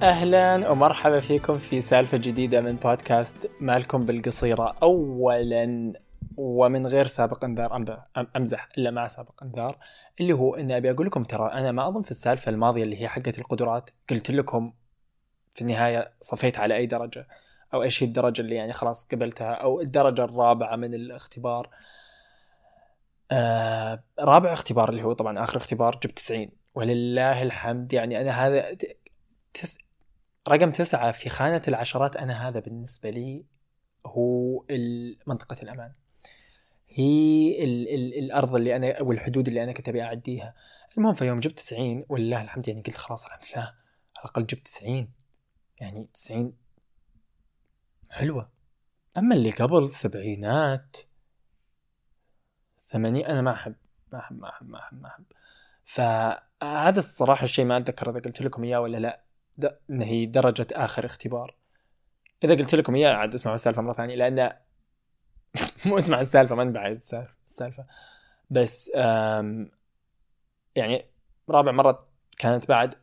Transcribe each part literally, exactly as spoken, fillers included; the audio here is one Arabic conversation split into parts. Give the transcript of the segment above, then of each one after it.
أهلا ومرحبا فيكم في سالفة جديدة من بودكاست مالكم بالقصيرة. أولا ومن غير سابق انذار، أمزح إلا مع سابق انذار، اللي هو أني أبي أقول لكم ترى أنا ما أظن في السالفة الماضية اللي هي حقة القدرات قلت لكم في النهاية صفيت على أي درجة أو إيش هي الدرجة اللي يعني خلاص قبلتها أو الدرجة الرابعة من الاختبار. آه رابع اختبار اللي هو طبعا آخر اختبار جبت تسعين ولله الحمد. يعني أنا هذا تس... رقم تسعة في خانة العشرات. أنا هذا بالنسبة لي هو منطقة الأمان، هي ال ال الأرض اللي أنا أو الحدود اللي أنا كنت أبي أعديها. المهم في يوم جبت تسعين ولله الحمد، يعني قلت خلاص الحمد لله على الأقل جبت تسعين، يعني تسعين حلوة. أما اللي قبل سبعينات ثمانين أنا ما أحب ما أحب ما أحب ما أحب ما أحب. فهذا الصراحة الشيء ما أتذكر إذا قلت لكم إياه ولا لا، ده هي درجة آخر اختبار. إذا قلت لكم إياه عاد اسمعوا السالفة مرة ثانية، لأن مو اسمع السالفة ما نبعد السالفة بس يعني رابع مرة كانت بعد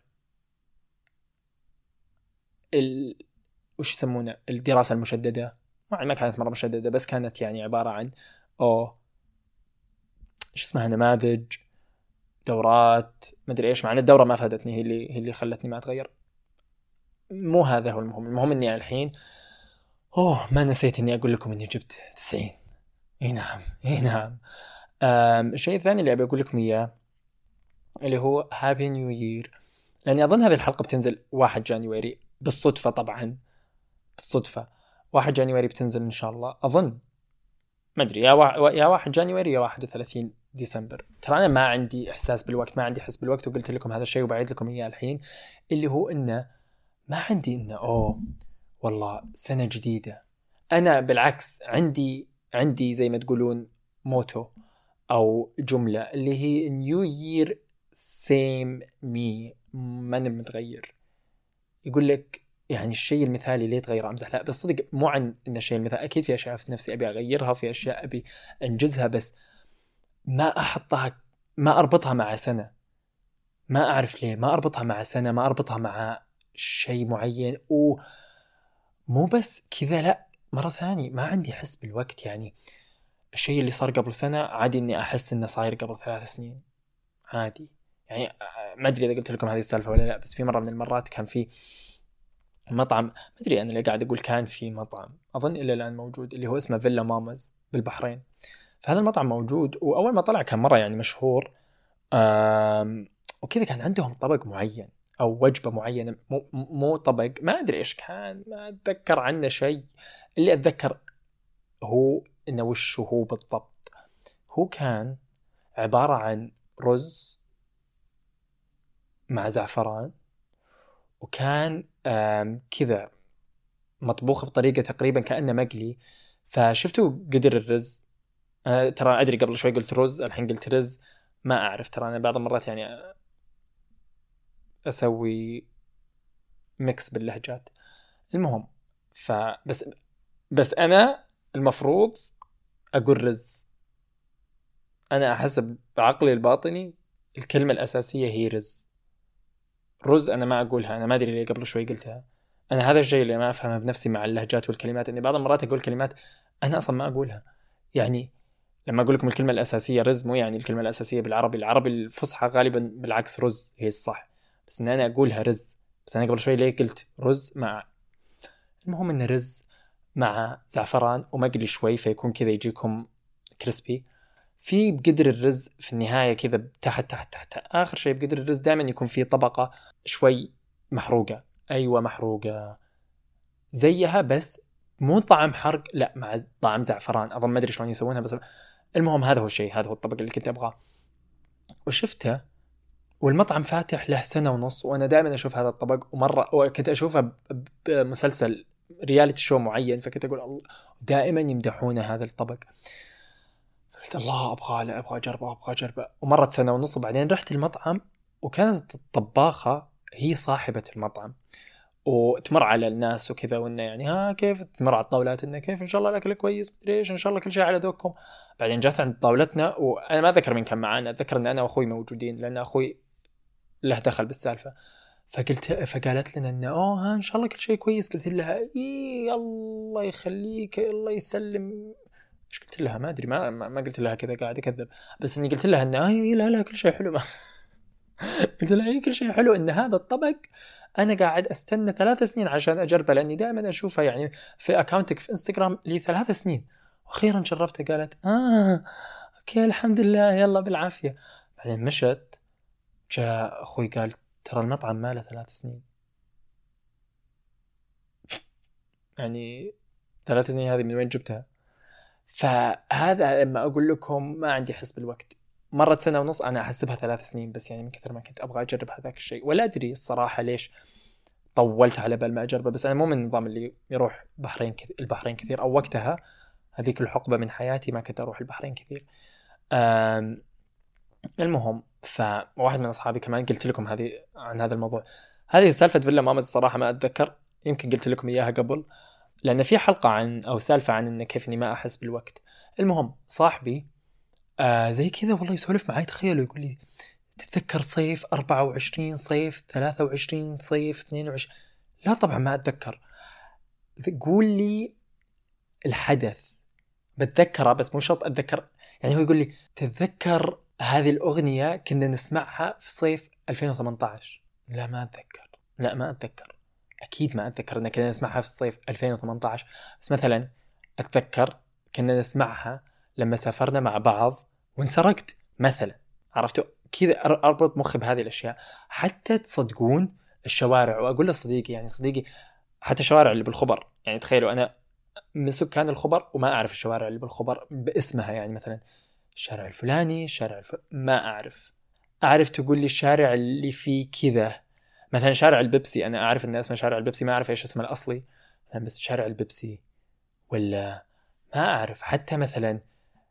ال وش يسمونه الدراسة المشددة. ما كانت مرة مشددة بس كانت يعني عبارة عن أو إيش اسمها نماذج دورات ما أدري إيش. معنى الدورة ما فادتني، هي اللي هي اللي خلتني ما أتغير. مو هذا هو المهم. المهم إني الحين أوه ما نسيت إني أقول لكم إني جبت تسعين. إيه نعم إيه نعم. الشيء الثاني اللي أبي أقول لكم إياه اللي هو هابي نيو يير، لأني أظن هذه الحلقة بتنزل واحد جانيوري بالصدفة، طبعا بالصدفة واحد جانيوري بتنزل إن شاء الله. أظن ما أدري يا وا... يا واحد جانيوري يا واحد وثلاثين ديسمبر. ترى أنا ما عندي إحساس بالوقت، ما عندي حس بالوقت، وقلت لكم هذا الشيء وبعيد لكم إياه الحين، اللي هو إنه ما عندي إنه أوه والله سنة جديدة. أنا بالعكس عندي عندي زي ما تقولون موتو أو جملة اللي هي نيو يير سيم مي، ما أنا متغير. يقول لك يعني الشيء المثالي ليه تغير؟ أمزح لا، بس صدق مو عن إن الشيء المثالي، أكيد في أشياء في نفسي أبي أغيرها وفي أشياء أبي أنجزها، بس ما أحطها ما أربطها مع سنة. ما أعرف ليه ما أربطها مع سنة، ما أربطها مع شيء معين. ومو بس كذا لا، مرة ثانية ما عندي حس بالوقت. يعني الشيء اللي صار قبل سنة عادي إني أحس إنه صاير قبل ثلاث سنين عادي. يعني ما أدري إذا قلت لكم هذه السالفة ولا لا، بس في مرة من المرات كان في مطعم، ما أدري أنا اللي قاعد أقول كان في مطعم أظن إلا الآن موجود، اللي هو اسمه فيلا ماماز بالبحرين. فهذا المطعم موجود، وأول ما طلع كان مرة يعني مشهور، وكذا كان عندهم طبق معين أو وجبة معينة، مو, مو طبق ما أدري إيش كان، ما أتذكر عنه شيء. اللي أتذكر هو إنه وش هو بالضبط. هو كان عبارة عن رز مع زعفران، وكان كذا مطبوخ بطريقة تقريبا كأنه مقلي. فشفتوا قدر الرز، أنا ترى أدري قبل شوي قلت رز الحين قلت رز، ما أعرف ترى أنا بعض المرات يعني أسوي ميكس باللهجات. المهم فبس بس أنا المفروض أقول رز. أنا أحسب بعقلي الباطني الكلمة الأساسية هي رز. رز أنا ما أقولها، أنا ما أدري ليه قبل شوي قلتها. أنا هذا الشيء اللي ما أفهمه بنفسي مع اللهجات والكلمات، إني بعض المرات أقول كلمات أنا أصلا ما أقولها. يعني لما أقول لكم الكلمة الأساسية رز، مو يعني الكلمة الأساسية بالعربي العربي الفصحى غالبا بالعكس رز هي الصح، بس إن أنا أقولها رز. بس أنا قبل شوي ليه قلت رز مع، المهم إن رز مع زعفران ومقلي شوي فيكون كذا يجيكم كريسبي. في بقدر الرز في النهاية كذا تحت تحت تحت آخر شيء بقدر الرز دائما يكون فيه طبقة شوي محروقة. أيوة محروقة زيها بس مو طعم حرق، لا مع طعم زعفران. أظن ما أدري شلون يسوونها، بس المهم هذا هو الشيء، هذا هو الطبق اللي كنت أبغاه. وشفته والمطعم فاتح له سنة ونص، وأنا دائما أشوف هذا الطبق، ومرة وكنت أشوفه بمسلسل رياليتي شو معين، فكنت أقول الله دائما يمدحونه هذا الطبق. قلت الله أبغى لا أبغى أجربه أبغى أجربه. ومرت سنة ونص وبعدين رحت المطعم، وكانت الطباخة هي صاحبة المطعم، وتمر على الناس وكذا، وإنه يعني ها كيف تمر على الطاولات إنه كيف إن شاء الله الأكل كويس مدري إيش إن شاء الله كل شيء على ذوقكم. بعدين جات عند طاولتنا، وأنا ما أذكر مين كان معانا، أتذكر إن أنا وأخوي موجودين لأن أخوي له دخل بالسالفة. فقلت فقالت لنا إنه أوه ها إن شاء الله كل شيء كويس. قلت لها إيه الله يخليك الله يسلم. إيش قلت لها ما أدري ما ما قلت لها كذا قاعد أكذب بس إني قلت لها إنه إيه لا لا كل شيء حلو. قلت لها إيه كل شيء حلو إن هذا الطبق أنا قاعد أستنى ثلاث سنين عشان أجربه لأني دائما أشوفه يعني في أكاونتك في إنستغرام لي ثلاث سنين وأخيرا جربته. قالت آه أوكي الحمد لله يلا بالعافية. بعدين مشت جاء أخوي قال ترى المطعم ما له ثلاث سنين. يعني ثلاث سنين هذه من وين جبتها؟ فهذا لما أقول لكم ما عندي حس بالوقت. مرت سنة ونص أنا أحسبها ثلاث سنين بس يعني من كثر ما كنت أبغى أجرب هذاك الشيء ولا أدري الصراحة ليش طولت على بال ما أجربه. بس أنا مو من النظام اللي يروح بحرين كثير البحرين كثير أو وقتها هذيك الحقبة من حياتي ما كنت أروح البحرين كثير. المهم فواحد من أصحابي كمان قلت لكم هذه عن هذا الموضوع. هذه سالفة فيلا مامز الصراحة ما أتذكر يمكن قلت لكم إياها قبل لأن في حلقة عن أو سالفة عن إن كيف إني ما أحس بالوقت. المهم صاحبي آه زي كذا والله يسولف معي تخيلوا يقول لي تتذكر صيف أربعة وعشرين صيف ثلاثة وعشرين صيف اثنين وعشرين. لا طبعا ما أتذكر. قول لي الحدث بتذكره بس مو شرط أتذكر. يعني هو يقول لي تتذكر هذه الأغنية كنا نسمعها في صيف ألفين وثمانية عشر. لا ما أتذكر لا ما أتذكر أكيد ما أتذكر أن كنا نسمعها في صيف ألفين وثمانية عشر. بس مثلا أتذكر كنا نسمعها لما سافرنا مع بعض وانسرقت مثلا. عرفتوا كذا أربط مخي بهذه الأشياء حتى تصدقون الشوارع. وأقول لصديقي يعني صديقي حتى الشوارع اللي بالخبر يعني تخيلوا أنا من سكان الخبر وما أعرف الشوارع اللي بالخبر باسمها. يعني مثلا الشارع الفلاني الشارع الف... ما أعرف أعرف تقول لي الشارع اللي فيه كذا مثلا شارع البيبسي أنا أعرف أن اسمه شارع البيبسي ما أعرف إيش اسمه الأصلي بس شارع البيبسي ولا ما أعرف حتى مثلا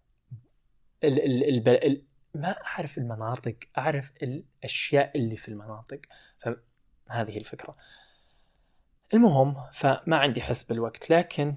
ال ال ال ال ما أعرف المناطق أعرف الأشياء اللي في المناطق. فهذه الفكرة. المهم فما عندي حس بالوقت لكن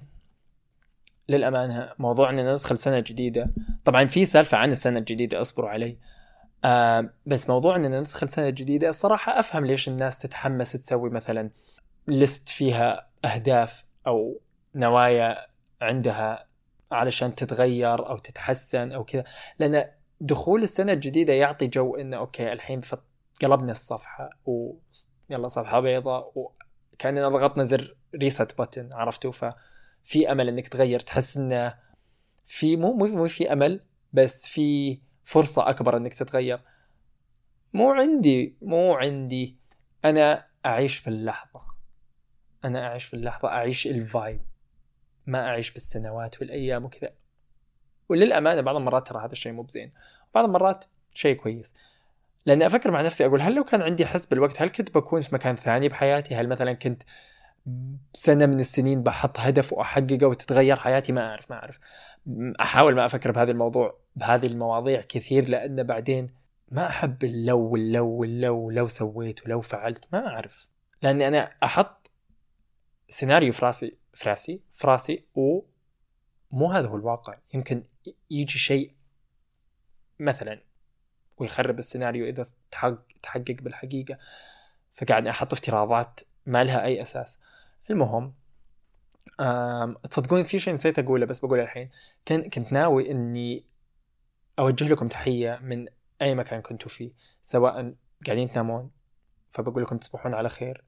للأمانة موضوع أننا ندخل سنة جديدة طبعا في سالفة عن السنة الجديدة أصبروا علي آه بس موضوع أننا ندخل سنة جديدة الصراحة أفهم ليش الناس تتحمس تسوي مثلا لست فيها أهداف أو نوايا عندها علشان تتغير أو تتحسن أو كذا. لأن دخول السنة الجديدة يعطي جو إنه أوكي الحين قلبنا الصفحة ويلا صفحة بيضاء وكأننا ضغطنا زر ريست بutton عرفتوا. ففي أمل إنك تغير تحس إنه في مو مو في أمل بس في فرصة أكبر إنك تتغير. مو عندي مو عندي أنا أعيش في اللحظة أنا أعيش في اللحظة أعيش الفايب ما أعيش بالسنوات والأيام وكذا. وللأمانة بعض المرات ترى هذا الشيء مو بزين بعض المرات شيء كويس لأني أفكر مع نفسي أقول هل لو كان عندي حس بالوقت هل كنت بكون في مكان ثاني بحياتي؟ هل مثلا كنت سنة من السنين بحط هدف وأحققه وتتغير حياتي؟ ما أعرف ما أعرف أحاول ما أفكر بهذا الموضوع بهذه المواضيع كثير لأن بعدين ما أحب اللو واللو واللو لو سويت ولو فعلت ما أعرف. لأني أنا أحط سيناريو فراسي فراسي فراسي ومو هذا هو الواقع. يمكن يجي شيء مثلا ويخرب السيناريو إذا تحقق بالحقيقة. فقاعد أحط افتراضات ما لها أي أساس. المهم تصدقون في شيء نسيت أقوله بس بقوله الحين. كنت ناوي أني أوجه لكم تحية من أي مكان كنتوا فيه سواء قاعدين تنامون فبقول لكم تصبحون على خير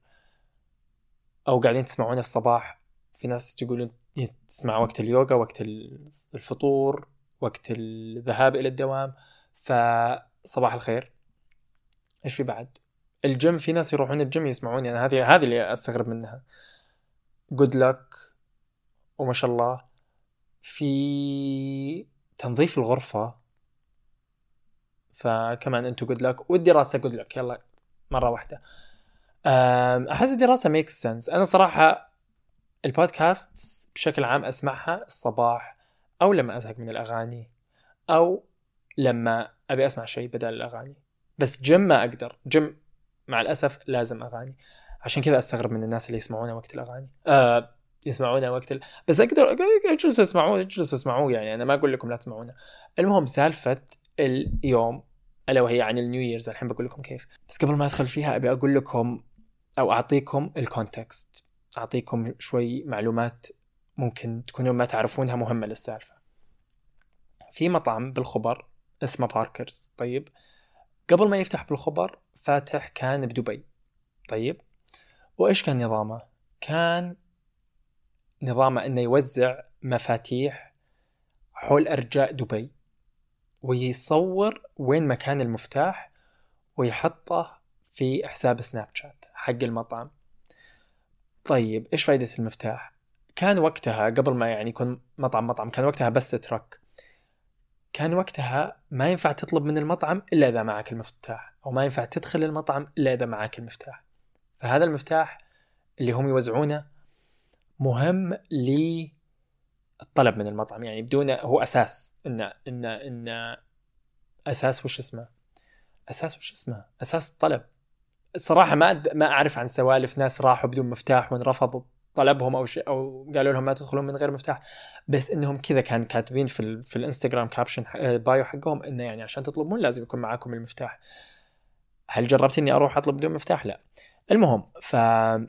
أو قاعدين تسمعون الصباح. في ناس تقولون تسمع وقت اليوغا وقت الفطور وقت الذهاب إلى الدوام فصباح الخير. إيش في بعد الجيم في ناس يروحون الجيم يسمعوني أنا هذه هذه اللي أستغرب منها. good luck وما شاء الله في تنظيف الغرفة فكمان أنتوا good luck والدراسة good luck يلا مرة واحدة. أحس الدراسة makes sense. أنا صراحة البودكاست بشكل عام أسمعها الصباح أو لما أزهق من الأغاني أو لما أبي أسمع شيء بدل الأغاني. بس جيم ما أقدر جيم مع الأسف لازم أغاني عشان كذا أستغرب من الناس اللي يسمعونه وقت الأغاني أه يسمعونه وقت ال... بس أقدر اجلسوا اسمعوه اجلسوا اسمعوه يعني أنا ما أقول لكم لا تسمعونه. المهم سالفة اليوم ألا وهي عن النيو ييرز الحين بقول لكم كيف. بس قبل ما أدخل فيها أبي أقول لكم أو أعطيكم الكونتكست، أعطيكم شوي معلومات ممكن تكونوا ما تعرفونها مهمة للسالفة. في مطعم بالخبر اسمه باركرز. طيب قبل ما يفتح بالخبر فاتح كان بدبي. طيب وإيش كان نظامه؟ كان نظامه إنه يوزع مفاتيح حول أرجاء دبي، ويصور وين مكان المفتاح ويحطه في حساب سناب شات حق المطعم. طيب إيش فايدة المفتاح؟ كان وقتها قبل ما يعني يكون مطعم مطعم كان وقتها بس ترك، كان وقتها ما ينفع تطلب من المطعم إلا إذا معك المفتاح، أو ما ينفع تدخل المطعم إلا إذا معك المفتاح. فهذا المفتاح اللي هم يوزعونه مهم للطلب من المطعم، يعني بدونه هو أساس إن إن إن أساس وش اسمه أساس وش اسمه أساس الطلب. الصراحة ما ما أعرف عن سوالف ناس راحوا بدون مفتاح ونرفضوا طلبهم أو شيء، أو قالوا لهم ما تدخلون من غير مفتاح، بس إنهم كذا كان كاتبين في ال في الإنستغرام كابشن بايو حقهم إنه يعني عشان تطلبون لازم يكون معاكم المفتاح. هل جربت إني أروح أطلب بدون مفتاح؟ لا. المهم فإحنا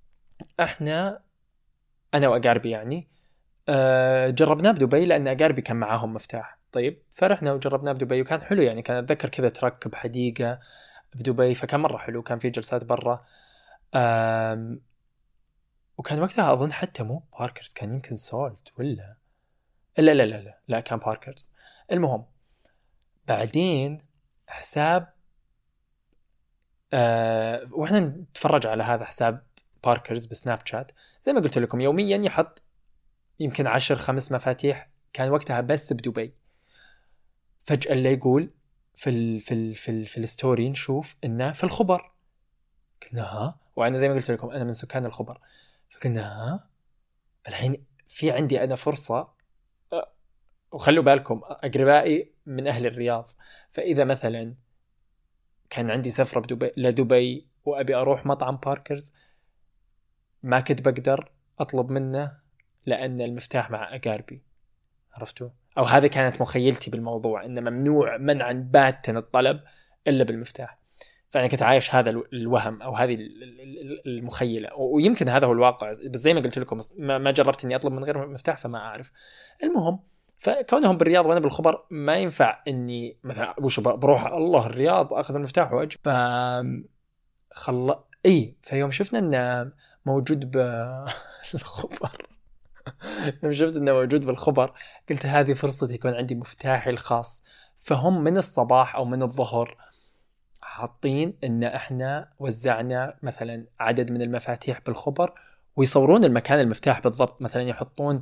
أنا وأقاربي يعني أه جربناه بدبي لأن أقاربي كان معاهم مفتاح. طيب فرحنا وجربناه بدبي وكان حلو، يعني كان أتذكر كذا تركب حديقة بدبي فكان مرة حلو، كان في جلسات برا. وكان وقتها أظن حتى مو باركرز، كان يمكن سولت ولا لا لا لا لا لا كان باركرز. المهم بعدين حساب أه وإحنا نتفرج على هذا حساب باركرز بسناب شات زي ما قلت لكم يوميا يحط يمكن عشر خمس مفاتيح، كان وقتها بس بدبي. فجأة اللي يقول في ال في ال في, ال في الستوري نشوف إنه في الخبر. قلنا ها، وأنا زي ما قلت لكم أنا من سكان الخبر، فقلنا ها الحين في عندي أنا فرصة. وخلوا بالكم أقربائي من أهل الرياض، فإذا مثلا كان عندي سفرة بدبي لدبي وأبي أروح مطعم باركرز ما كنت بقدر أطلب منه لأن المفتاح مع أقاربي، عرفتوا؟ أو هذه كانت مخيلتي بالموضوع، إن ممنوع منعا باتا الطلب إلا بالمفتاح. فأنا كنت عايش هذا الوهم أو هذه المخيلة، ويمكن هذا هو الواقع، بس زي ما قلت لكم ما جربت إني أطلب من غير مفتاح فما أعرف. المهم فكونهم بالرياض وأنا بالخبر ما ينفع إني مثلا وش بروح الله الرياض أخذ المفتاح وأجي. ف خل إيه فيوم شفنا إنه موجود بالخبر يوم شفت إنه موجود بالخبر قلت هذه فرصتي يكون عندي مفتاحي الخاص. فهم من الصباح أو من الظهر حاطين إن إحنا وزعنا مثلا عدد من المفاتيح بالخبر، ويصورون المكان المفتاح بالضبط، مثلا يحطون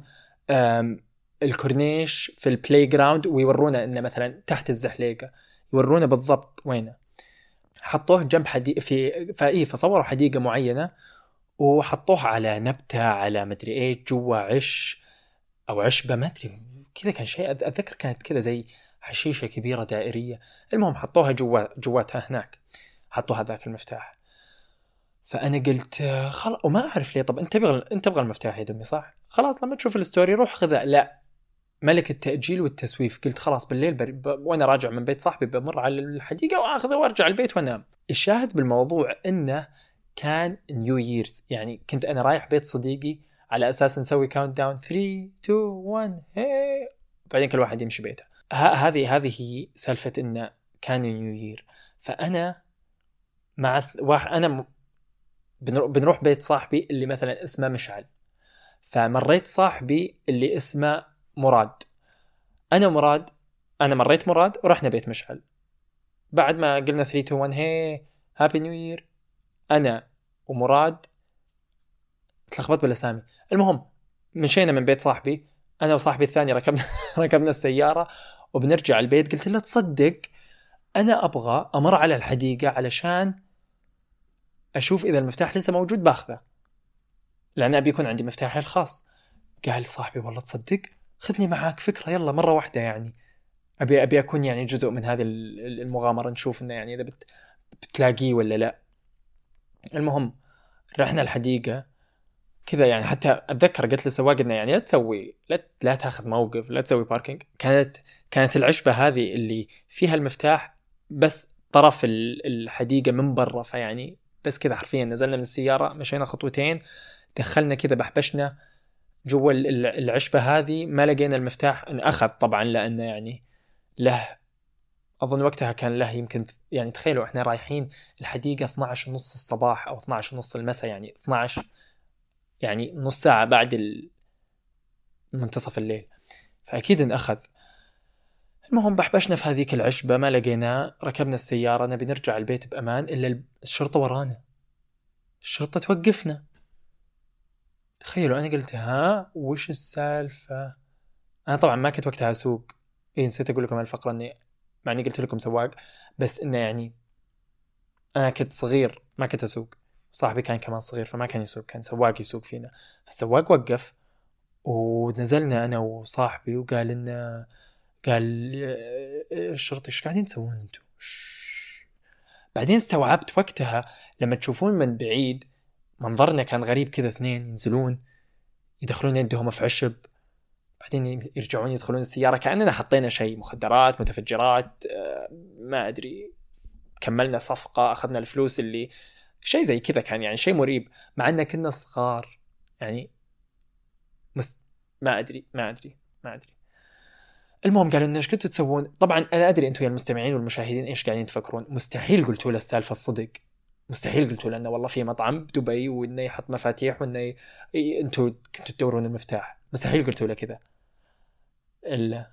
الكورنيش في البلاي جراوند ويورونا إن مثلا تحت الزحليقة، يورونا بالضبط وينه. حطوه جنب حديقة في فإيه فصوروا حديقة معينة وحطوه على نبتة على مدري إيه جوا عش أو عشبة ما أدري كذا، كان شيء أتذكر كانت كذا زي حشيشة كبيرة دائرية. المهم حطوها جوا جواتها هناك، حطوا هذاك المفتاح. فأنا قلت خلاص، وما أعرف ليه، طب أنت تبغى أنت تبغى المفتاح يا دمي صح؟ خلاص لما تشوف الستوري روح خذه. لا، ملك التأجيل والتسويف. قلت خلاص بالليل بر... ب... وأنا راجع من بيت صاحبي بمر على الحديقة وأخذه وأرجع البيت وأنام. الشاهد بالموضوع إنه كان نيو ييرز، يعني كنت أنا رايح بيت صديقي على أساس نسوي كاونت داون ثلاثة اثنين واحد هي، بعدين كل واحد يمشي بيته. هذه هذه هي سالفة إنه كان نيو يير. فأنا مع واحد أنا م... بنروح بيت صاحبي اللي مثلا اسمه مشعل، فمريت صاحبي اللي اسمه مراد. أنا مراد أنا مريت مراد ورحنا بيت مشعل. بعد ما قلنا ثلاثة اثنين واحد هي هابي نيو يير أنا ومراد تلخبط بالأسامي. المهم مشينا من بيت صاحبي أنا وصاحبي الثاني، ركبنا ركبنا السيارة وبنرجع البيت. قلت له تصدق أنا أبغى أمر على الحديقة علشان أشوف إذا المفتاح لسه موجود باخذه، لأن أبي يكون عندي مفتاحي الخاص. قال صاحبي والله تصدق خذني معاك، فكرة يلا مرة واحدة، يعني أبي أبي أكون يعني جزء من هذه المغامرة، نشوف إنه يعني إذا بت بتلاقيه ولا لا. المهم رحنا الحديقة كذا، يعني حتى أتذكر قلت للسواق إنه يعني لا تسوي لا لا تأخذ موقف، لا تسوي باركينج. كانت كانت العشبة هذه اللي فيها المفتاح بس طرف الحديقة من برا، فيعني بس كذا حرفيا نزلنا من السيارة مشينا خطوتين دخلنا كذا بحبشنا جوا العشبة هذه ما لقينا المفتاح. أخذ طبعا لأنه يعني له أظن وقتها كان له يمكن يعني تخيلوا إحنا رايحين الحديقة اثنا عشر ونص الصباح أو اثنا عشر ونص المساء يعني اثنا عشر يعني نص ساعة بعد منتصف الليل فأكيد انأخذ. المهم بحبشنا في هذيك العشبة ما لقينا ركبنا السيارة نبي نرجع البيت بأمان إلا الشرطة ورانا الشرطة توقفنا. تخيلوا أنا قلت ها وش السالفة. أنا طبعا ما كنت وقتها أسوق إيه نسيت أقول لكم الفقرة إني مع إني قلت لكم سواق بس إنه يعني أنا كنت صغير ما كنت أسوق صاحبي كان كمان صغير فما كان يسوق كان سواق يسوق فينا. فالسواق وقف ونزلنا أنا وصاحبي وقال لنا قال الشرطي إيش قاعدين تسوون أنتوا. بعدين استوعبت وقتها لما تشوفون من بعيد منظرنا كان غريب كذا اثنين ينزلون يدخلون يدهم في عشب بعدين يرجعون يدخلون السيارة كأننا حطينا شيء مخدرات متفجرات ما أدري كملنا صفقة أخذنا الفلوس اللي شيء زي كذا كان يعني شيء مريب مع أننا كنا صغار يعني مست... ما أدري ما أدري ما أدري. المهم قالوا لنا إيش كنتوا تسوون. طبعا أنا أدري أنتوا يا المستمعين والمشاهدين إيش قاعدين تفكرون. مستحيل قلتوا له السالفة الصدق مستحيل قلتوا له أنه والله في مطعم بدبي وإنه يحط مفاتيح وإنه ي... أنتوا كنتوا تدورون المفتاح. مستحيل قلتوا له كذا إلا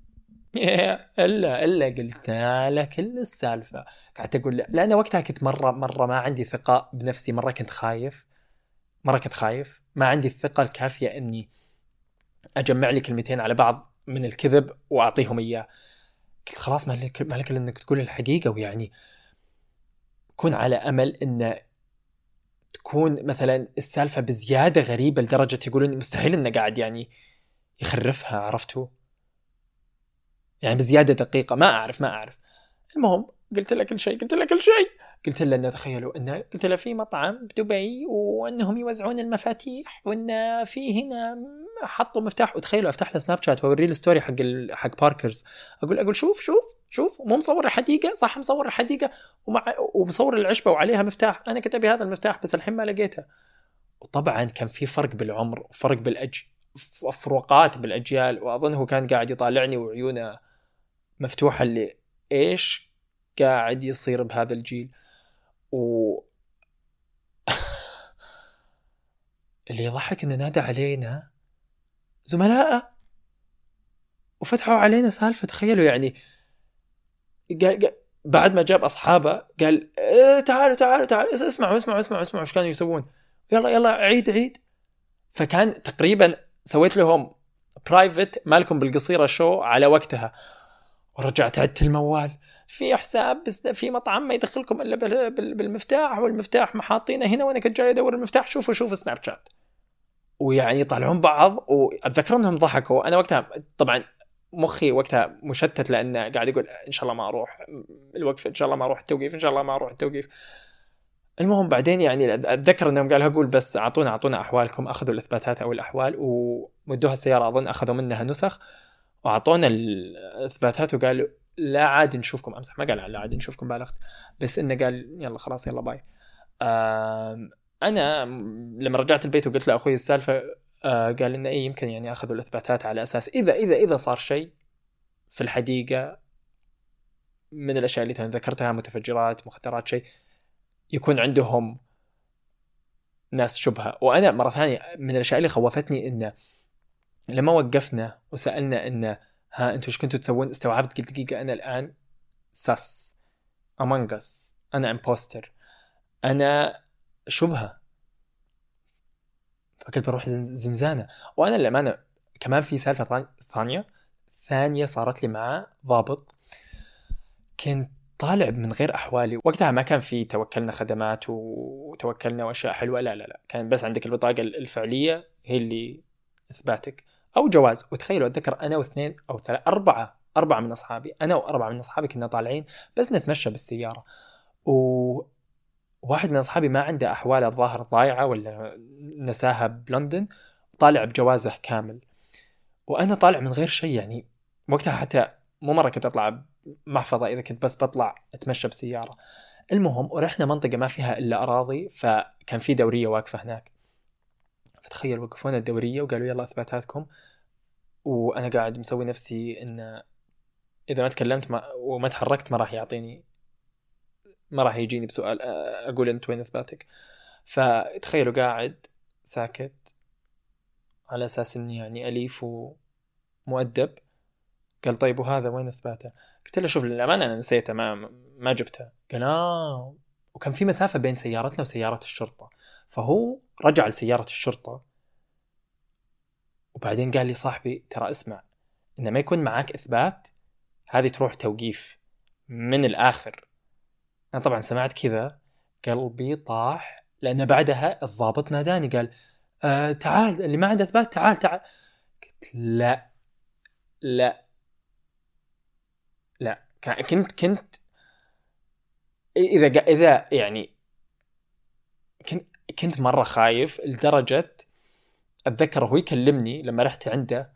إلا إلا قلت له كل السالفة. قعدت أقول له لأن وقتها كنت مرة مرة ما عندي ثقة بنفسي مرة كنت خايف مرة كنت خايف ما عندي الثقة الكافية إني أجمع لي كلمتين على بعض من الكذب وأعطيهم إياه. قلت خلاص ما لك ما لك إلا إنك تقول الحقيقة ويعني كون على أمل إن تكون مثلا السالفة بزيادة غريبة لدرجة يقولون مستحيل إنه قاعد يعني يخرفها عرفتوا يعني بزيادة دقيقة ما أعرف ما أعرف. المهم قلت له كل شيء قلت له كل شيء قلت له إنه تخيلوا إنه قلت له في مطعم بدبي وأنهم يوزعون المفاتيح وإن في هنا حطوا مفتاح. وتخيلوا أفتح له سناب شات وأوريه الستوري حق حق باركرز أقول أقول شوف شوف شوف مو مصور الحديقة صح مصور الحديقة ومع ومصور العشبة وعليها مفتاح أنا كنت أبي هذا المفتاح بس الحين ما لقيته. وطبعا كان في فرق بالعمر وفرق بالأج فروقات بالأجيال وأظن هو كان قاعد يطالعني وعيونه مفتوحة اللي إيش قاعد يصير بهذا الجيل. و اللي يضحك إنه نادى علينا زملاء وفتحوا علينا سالفة. تخيلوا يعني قال, قال بعد ما جاب أصحابه قال إيه تعالوا تعالوا تعالوا اسمعوا اسمعوا اسمعوا اسمعوا إيش كانوا يسوون يلا يلا عيد عيد. فكان تقريبا سويت لهم برايفت مالكم بالقصيرة شو على وقتها ورجعت عدت الموال في حساب بس في مطعم ما يدخلكم إلا بالمفتاح والمفتاح محاطينه هنا وأنا كنت جاي أدور المفتاح شوفوا شوفوا سناب شات. ويعني يطلعون بعض وأتذكر أنهم ضحكوا. أنا وقتها طبعا مخي وقتها مشتت لأنه قاعد يقول إن شاء الله ما أروح الوقف إن شاء الله ما أروح التوقيف إن شاء الله ما أروح التوقيف. المهم بعدين يعني أتذكر أنهم قالوا أقول بس أعطونا أعطونا أحوالكم أخذوا الإثباتات أو الأحوال ومدوها السيارة أظن أخذوا منها نسخ وأعطونا الإثباتات وقالوا لا عاد نشوفكم. أمسح ما قال لا عاد نشوفكم بالغت بس إنه قال يلا خلاص يلا باي. أنا لما رجعت البيت وقلت لأخوي السالفة قال إنه إيه يمكن يعني أخذوا الإثباتات على أساس إذا إذا إذا صار شيء في الحديقة من الأشياء اللي ذكرتها متفجرات مخدرات شيء يكون عندهم ناس شبهة. وأنا مرة ثانية من الأشياء اللي خوفتني إنه لما وقفنا وسألنا إنه ها أنتوا إيش كنتوا تسوون استوعبت قلت دقيقة أنا الآن ساس Among Us أنا إمبوستر أنا شبهة فكنت بروح زنزانة. وأنا لما أنا كمان في سالفة ثانية ثانية صارت لي مع ضابط كنت طالع من غير أحوالي وقتها ما كان في توكلنا خدمات وتوكلنا وأشياء حلوة لا لا لا كان بس عندك البطاقة الفعلية هي اللي إثباتك أو جواز. وتخيلوا أتذكر أنا واثنين أو ثلاثة أربعة أربعة من أصحابي أنا وأربعة من أصحابي كنا طالعين بس نتمشى بالسيارة وواحد من أصحابي ما عنده أحوال الظاهر ضايعة ولا نساها بلندن طالع بجوازه كامل وأنا طالع من غير شيء يعني وقتها حتى مو مرة كنت أطلع محفظة إذا كنت بس بطلع أتمشى بسيارة. المهم ورحنا منطقة ما فيها إلا أراضي، فكان في دورية واقفة هناك، فتخيل وقفونا الدورية وقالوا يلا إثباتاتكم، وأنا قاعد مسوي نفسي إن إذا ما تكلمت ما وما تحركت ما راح يعطيني، ما راح يجيني بسؤال أقول أنت وين إثباتك. فتخيلوا قاعد ساكت على أساس إني يعني أليف ومؤدب. قال طيب وهذا وين إثباته؟ قلت له شوف للأمانة أنا نسيته، ما ما جبته. قال آه، وكان في مسافة بين سيارتنا وسيارة الشرطة، فهو رجع لسيارة الشرطة وبعدين قال لي صاحبي ترى اسمع، إن ما يكون معاك إثبات هذه تروح توقيف من الآخر. أنا طبعا سمعت كذا قلبي طاح، لأن بعدها الضابط ناداني قال آه تعال اللي ما عنده إثبات تعال تعال. قلت لا لا لا، كنت كنت إذا إذا يعني كنت كنت مرة خايف لدرجة أتذكر هو يكلمني لما رحت عنده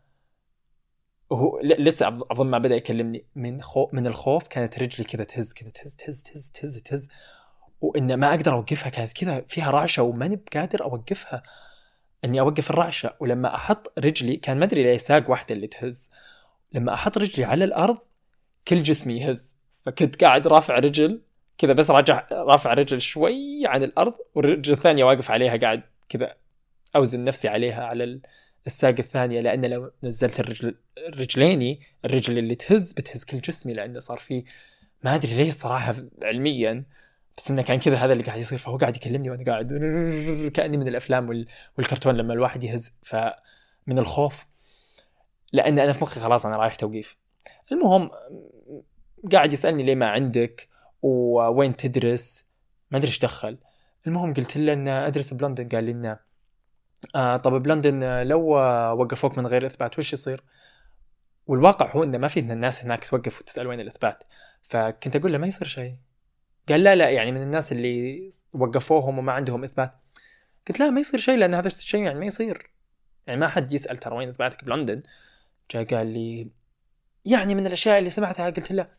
وهو لسه أظن ما بدأ يكلمني، من خو من الخوف كانت رجلي كذا تهز كذا تهز تهز تهز تهز تهز وإن ما أقدر أوقفها، كانت كذا فيها رعشة وماني بقادر أوقفها، إني أوقف الرعشة. ولما أحط رجلي كان ما أدري ليه ساق واحدة اللي تهز، لما أحط رجلي على الأرض كل جسمي يهز، فكنت قاعد رافع رجل كذا بس راجع رافع رجل شوي عن الأرض والرجل الثانية واقف عليها قاعد كذا أوزن نفسي عليها على الساق الثانية، لأن لو نزلت الرجل رجليني الرجل اللي تهز بتهز كل جسمي، لأنه صار فيه ما أدري ليه الصراحة علميا، بس إنه كان كذا هذا اللي قاعد يصير. فهو قاعد يكلمني وأنا قاعد كأني من الأفلام والكرتون لما الواحد يهز، فمن الخوف لأن أنا في مخي خلاص أنا رايح توقيف. المهم قاعد يسألني ليه ما عندك ووين تدرس، ما أدري إيش دخل. المهم قلت له أن أدرس بلندن. قال لي إنه آه طب بلندن لو وقفوك من غير إثبات وش يصير؟ والواقع هو إنه ما في إن الناس هناك توقف وتسأل وين الإثبات، فكنت أقول له ما يصير شيء. قال لا لا يعني من الناس اللي وقفوهم وما عندهم إثبات. قلت لا ما يصير شيء، لأن هذا الشيء يعني ما يصير، يعني ما حد يسأل ترى وين إثباتك بلندن. جاء قال لي يعني من الأشياء اللي سمعتها. قلت له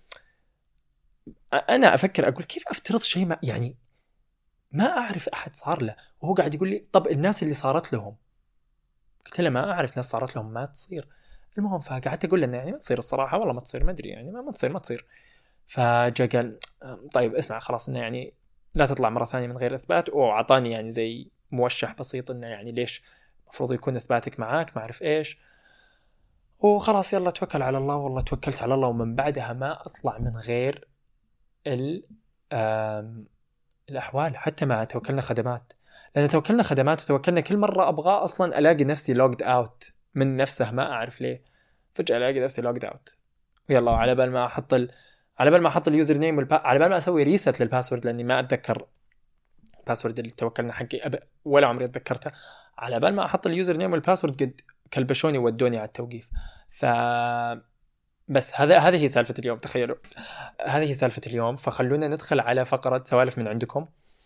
أنا أفكر أقول كيف أفترض شيء ما يعني ما أعرف أحد صار له، وهو قاعد يقول لي طب الناس اللي صارت لهم. قلت له ما أعرف ناس صارت لهم ما تصير. المهم فقعدت أقول له يعني ما تصير الصراحة والله ما تصير، ما أدري يعني ما, ما تصير ما تصير. فجاء قال طيب اسمع خلاص إنه يعني لا تطلع مرة ثانية من غير إثبات، وعطاني يعني زي موشح بسيط إنه يعني ليش مفروض يكون إثباتك معاك ما أعرف إيش. وخلاص يلا توكل على الله. والله توكلت على الله، ومن بعدها ما أطلع من غير ال الأحوال، حتى مع توكلنا خدمات، لأن توكلنا خدمات وتوكلنا كل مرة أبغى أصلا ألاقي نفسي لوجد أوت من نفسه، ما أعرف ليه فجأة ألاقي نفسي لوجد أوت. ويلا على بال ما أحط ال... على بال ما أحط اليوزر نيم والبا... على بال ما أسوي ريست للباسورد، لأني ما أتذكر الباسورد اللي توكلنا حقي أب... ولا عمري أتذكرته. على بال ما أحط اليوزر نيم والباسورد قد كلبشوني ودوني على التوقيف. ف بس هذا هذه هي سالفة اليوم. تخيلوا هذه هي سالفة اليوم. فخلونا ندخل على فقرة سوالف من عندكم.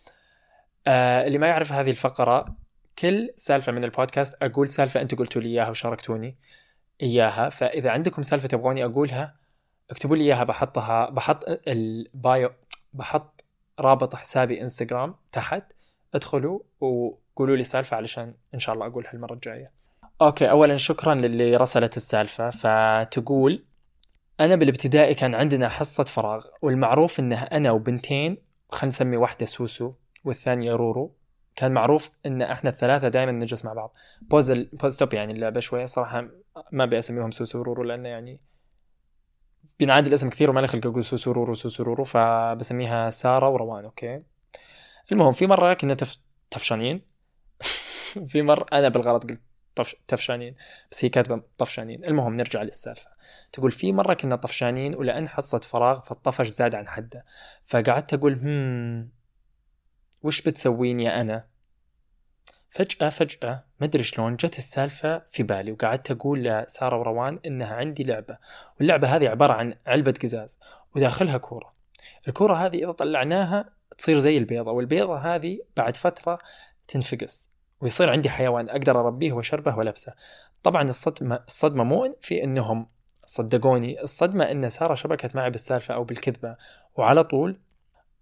آه اللي ما يعرف هذه الفقرة، كل سالفة من البودكاست أقول سالفة أنتوا قلتوا لي إياها وشاركتوني إياها، فإذا عندكم سالفة تبغوني أقولها اكتبوا لي إياها، بحطها بحط البايو، بحط رابط حسابي إنستغرام تحت، ادخلوا وقولوا لي سالفة علشان إن شاء الله أقولها المرة الجاية. أوكي أولا شكرا للي رسلت السالفة. فتقول أنا بالابتدائي كان عندنا حصة فراغ، والمعروف إنه أنا وبنتين، خلينا نسمي واحدة سوسو والثانية رورو، كان معروف إن إحنا الثلاثة دائما نجلس مع بعض. بوز ال... بوز توب يعني اللعبة شوية صراحة ما بيسميهم سوسو ورورو، لأنه يعني بينعاد الاسم كثير وما لي خلق أقول سوسو رورو سوسو رورو، فبسميها سارة وروان. أوكي المهم في مرة كنا تف... تفشانين في مرة أنا بالغلط قلت طف... تفشانين بس هي كاتبة طفشانين. المهم نرجع للسالفة. تقول في مرة كنا طفشانين ولأن حصة فراغ فالطفش زاد عن حده، فقعدت أقول هم وش بتسوين يا أنا. فجأة فجأة ما أدري شلون جت السالفة في بالي، وقعدت أقول لسارة وروان إنها عندي لعبة، واللعبة هذه عبارة عن علبة قزاز وداخلها كورة. الكورة هذه إذا طلعناها تصير زي البيضة، والبيضة هذه بعد فترة تنفقس ويصير عندي حيوان أقدر أربيه وشربه ولبسه. طبعا الصدمة الصدمة مو في إنهم صدقوني، الصدمة إن سارة شبكت معي بالسالفة أو بالكذبة، وعلى طول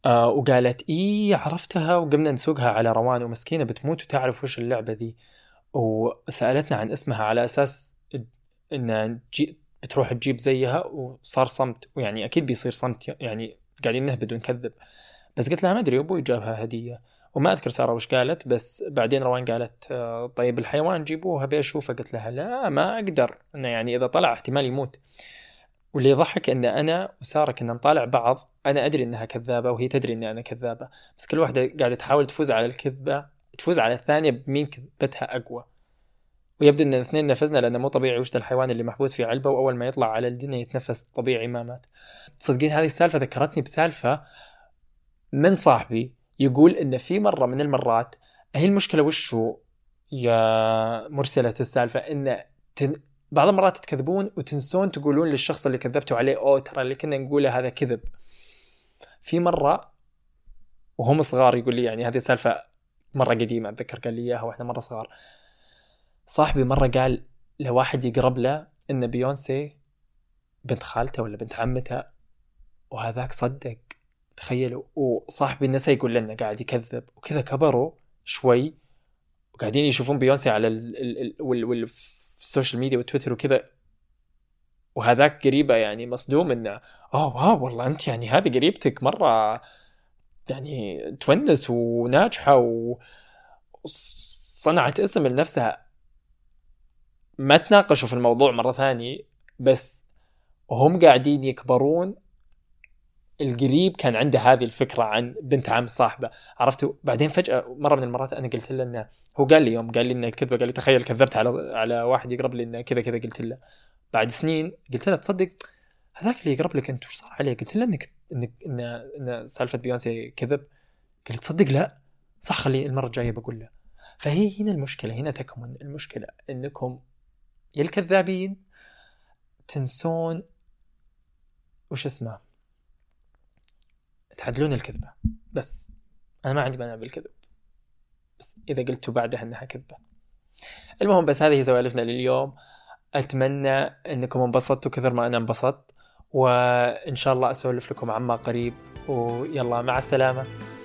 آه وقالت إيه عرفتها، وقمنا نسوقها على روان، ومسكينة بتموت وتعرف وش اللعبة ذي، وسألتنا عن اسمها على أساس إن جي بتروح تجيب زيها، وصار صمت، ويعني أكيد بيصير صمت، يعني قاعدين نهبد ونكذب. بس قلت لها ما أدري، أبوي جابها هدية. وما أذكر سارة وش قالت، بس بعدين روان قالت آه طيب الحيوان جيبوها بيشوفه. قلت لها لا ما أقدر، إنه يعني إذا طلع احتمال يموت. واللي يضحك ان انا وساره كنا نطالع بعض، انا ادري انها كذابه وهي تدري اني انا كذابه، بس كل واحده قاعده تحاول تفوز على الكذبه، تفوز على الثانيه بمين كذبتها اقوى. ويبدو ان الاثنين نفذنا، لانه مو طبيعي وش ذا الحيوان اللي محبوس في علبه واول ما يطلع على الدنيا يتنفس طبيعي ما مات. تصدقين هذه السالفه ذكرتني بسالفه من صاحبي، يقول ان في مره من المرات، هي المشكله وشو يا مرسله السالفه، ان تن... بعض المرات تكذبون وتنسون تقولون للشخص اللي كذبتوا عليه أوه ترى اللي كنا نقوله هذا كذب. في مرة وهم صغار، يقول لي يعني هذه سالفة مرة قديمة أتذكر قال لي إياها وإحنا مرة صغار. صاحبي مرة قال لواحد يقرب له إن بيونسي بنت خالته ولا بنت عمته، وهذاك صدق. تخيلوا. وصاحبي نسى يقول لنا، قاعد يكذب وكذا. كبروا شوي وقاعدين يشوفون بيونسي على ال ال ال وال وال في السوشيال ميديا وتويتر وكذا، وهذاك قريبة يعني مصدوم انه اوه واو والله انت يعني هذه قريبتك مرة يعني تونس وناجحة وصنعت اسم لنفسها. ما تناقشوا في الموضوع مرة ثانية، بس هم قاعدين يكبرون. القريب كان عنده هذه الفكرة عن بنت عم صاحبه، عرفتوا. بعدين فجأة مرة من المرات أنا قلت له إنه، هو قال لي يوم قال لي إنه الكذبة، قال لي تخيل كذبت على على واحد يقرب لي إنه كذا كذا. قلت له بعد سنين، قلت له تصدق هذاك اللي يقرب لك أنت وش صار عليه؟ قلت له إنك إنك إن إن سالفة بيونسي كذب. قال تصدق لا صح، خلي المرة الجاية بقول له. فهي هنا المشكلة، هنا تكمن المشكلة، إنكم يا الكذابين تنسون وش اسمه، تعدلون الكذبة. بس أنا ما عندي مانع بالكذب، بس إذا قلتوا بعدها أنها كذبة. المهم بس هذه سوالفنا لليوم. أتمنى أنكم انبسطتوا كثر ما أنا انبسطت، وإن شاء الله أسولف لكم عما قريب. ويلا مع السلامة.